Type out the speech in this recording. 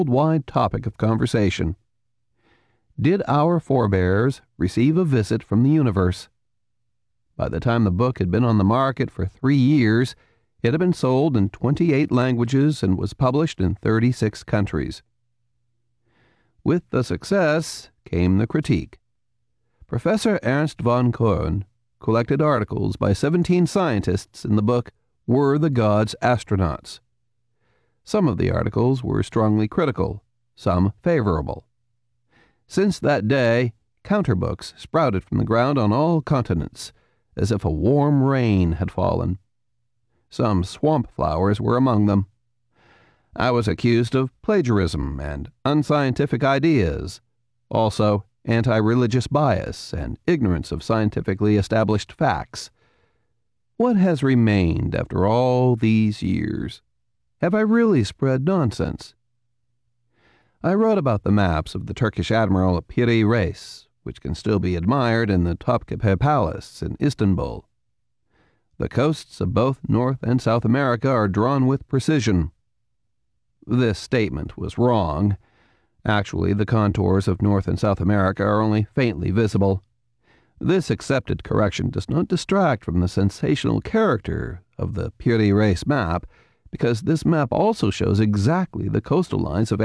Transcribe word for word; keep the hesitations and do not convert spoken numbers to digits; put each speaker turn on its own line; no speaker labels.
worldwide topic of conversation. Did our forebears receive a visit from the universe? By the time the book had been on the market for three years, it had been sold in twenty-eight languages and was published in thirty-six countries. With the success came the critique. Professor Ernst von Korn collected articles by seventeen scientists in the book Were the Gods Astronauts? Some of the articles were strongly critical, some favorable. Since that day, counterbooks sprouted from the ground on all continents, as if a warm rain had fallen. Some swamp flowers were among them. I was accused of plagiarism and unscientific ideas, also anti-religious bias and ignorance of scientifically established facts. What has remained after all these years? Have I really spread nonsense? I wrote about the maps of the Turkish admiral Piri Reis, which can still be admired in the Topkapi Palace in Istanbul. The coasts of both North and South America are drawn with precision. This statement was wrong. Actually, the contours of North and South America are only faintly visible. This accepted correction does not distract from the sensational character of the Piri Reis map, because this map also shows exactly the coastal lines of